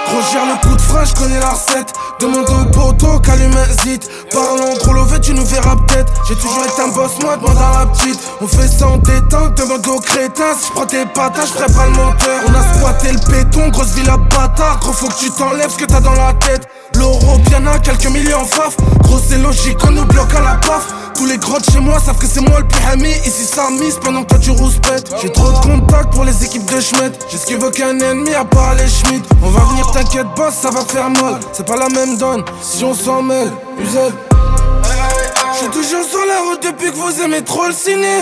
Gros gère le coup de frein, j'connais la recette. Demande au poteau qu'allume un zit. Parlons gros lové, tu nous verras peut-être. J'ai toujours été un boss, moi demande à la petite. On fait ça en détente, demande au crétin. Si j'prends tes patates, j'ferai pas le moteur. On a squatté le béton, grosse ville à bâtard. Gros faut que tu t'enlèves ce que t'as dans la tête. L'euro bien à quelques millions en faf. Gros c'est logique, on nous bloque à la paf. Tous les gros de chez moi savent que c'est moi le plus ami. Ici ça mise pendant que toi tu rouspètes. J'ai trop de contacts pour les équipes de Schmitt. J'ai ce qu'évoque un ennemi à part les Schmitt. On va venir t'inquiète boss, ça va faire mal. C'est pas la même donne, si on s'en mêle. Uzel. J'suis toujours sur la route depuis que vous aimez trop le ciné.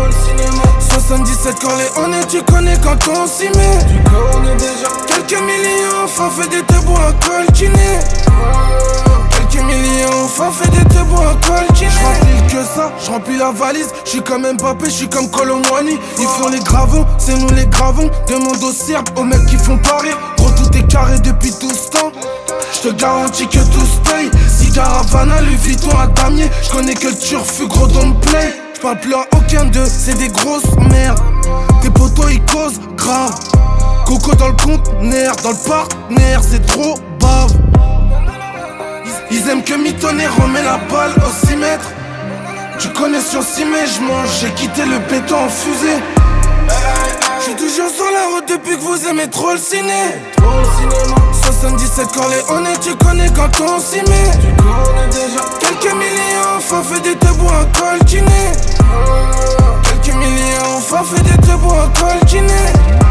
77 Corleone, tu connais quand on s'y met. Tu connais déjà. Quelques millions, enfin fait des teubos à coltiner. Quelques millions, enfin fait des teubos à coltiner. J'remplis que ça, j'remplis la valise. J'suis comme Mbappé, j'suis comme Colomwani. Ils font les gravons, c'est nous les gravons. Demande aux Serbes, aux mecs qui font parer. Gros tout est carré depuis tout ce temps. J'te garantis que tout se paye. Cigare Havana, Louis Vuitton à damier. J'connais que le turfu, gros don't play. J'parle plus à aucun d'eux, c'est des grosses merdes. Tes potos ils causent grave. Coco dans le conteneur, dans le partenaire, c'est trop bave. Ils aiment que mitonner, remets la balle au 6 mètres. Tu connais sur 6 mètres, j'mange, j'ai quitté le béton en fusée. J'suis toujours sur la route depuis que vous aimez trop le ciné. 77 Corleone, tu connais quand on s'y met. Tu connais déjà. Quelques millions, enfin fait des teubos à coltiner. Quelques millions, enfin fait des teubos à coltiner.